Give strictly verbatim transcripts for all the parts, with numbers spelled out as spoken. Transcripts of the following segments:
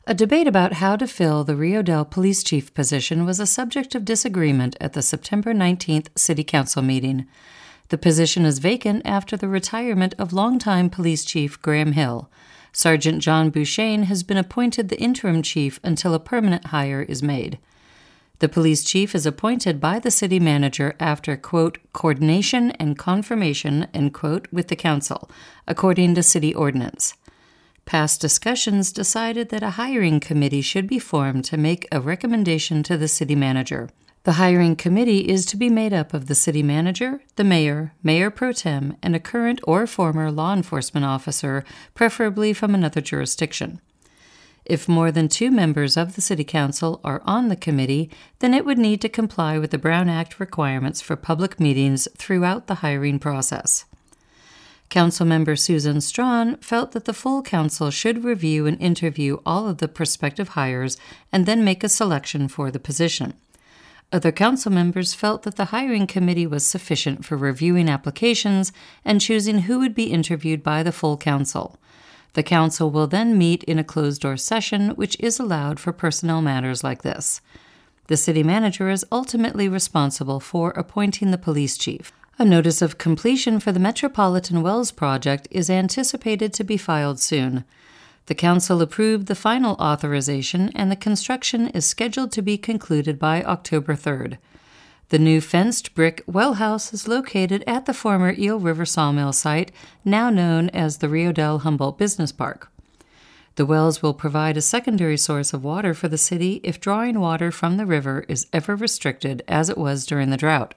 A debate about how to fill the Rio Dell police chief position was a subject of disagreement at the September nineteenth City Council meeting. The position is vacant after the retirement of longtime police chief Graham Hill. Sergeant John Bouchane has been appointed the interim chief until a permanent hire is made. The police chief is appointed by the city manager after, quote, coordination and confirmation, end quote, with the council, according to city ordinance. Past discussions decided that a hiring committee should be formed to make a recommendation to the city manager. The hiring committee is to be made up of the city manager, the mayor, mayor pro tem, and a current or former law enforcement officer, preferably from another jurisdiction. If more than two members of the city council are on the committee, then it would need to comply with the Brown Act requirements for public meetings throughout the hiring process. Councilmember Susan Strawn felt that the full council should review and interview all of the prospective hires and then make a selection for the position. Other council members felt that the hiring committee was sufficient for reviewing applications and choosing who would be interviewed by the full council. The council will then meet in a closed-door session, which is allowed for personnel matters like this. The city manager is ultimately responsible for appointing the police chief. A notice of completion for the Metropolitan Wells project is anticipated to be filed soon. The council approved the final authorization, and the construction is scheduled to be concluded by October third. The new fenced brick well house is located at the former Eel River Sawmill site, now known as the Rio Dell Humboldt Business Park. The wells will provide a secondary source of water for the city if drawing water from the river is ever restricted, as it was during the drought.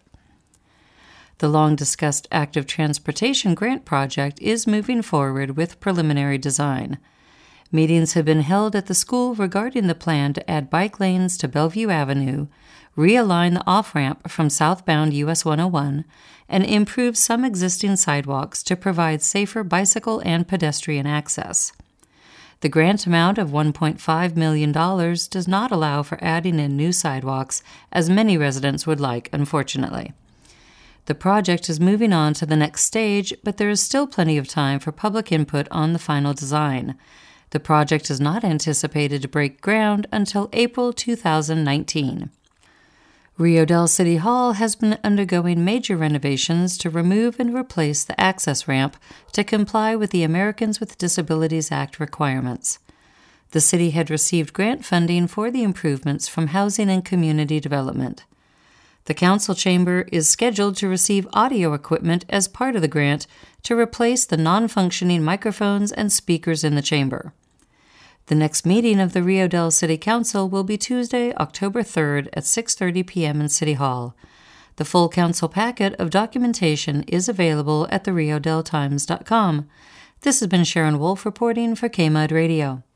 The long-discussed active transportation grant project is moving forward with preliminary design. Meetings have been held at the school regarding the plan to add bike lanes to Bellevue Avenue, realign the off-ramp from southbound U S one oh one, and improve some existing sidewalks to provide safer bicycle and pedestrian access. The grant amount of one point five million dollars does not allow for adding in new sidewalks, as many residents would like, unfortunately. The project is moving on to the next stage, but there is still plenty of time for public input on the final design. The project is not anticipated to break ground until April two thousand nineteen. Rio Dell City Hall has been undergoing major renovations to remove and replace the access ramp to comply with the Americans with Disabilities Act requirements. The city had received grant funding for the improvements from Housing and Community Development. The council chamber is scheduled to receive audio equipment as part of the grant to replace the non-functioning microphones and speakers in the chamber. The next meeting of the Rio Dell City Council will be Tuesday, October third at six thirty p.m. in City Hall. The full council packet of documentation is available at the rio dell times dot com. This has been Sharon Wolf reporting for K M U D Radio.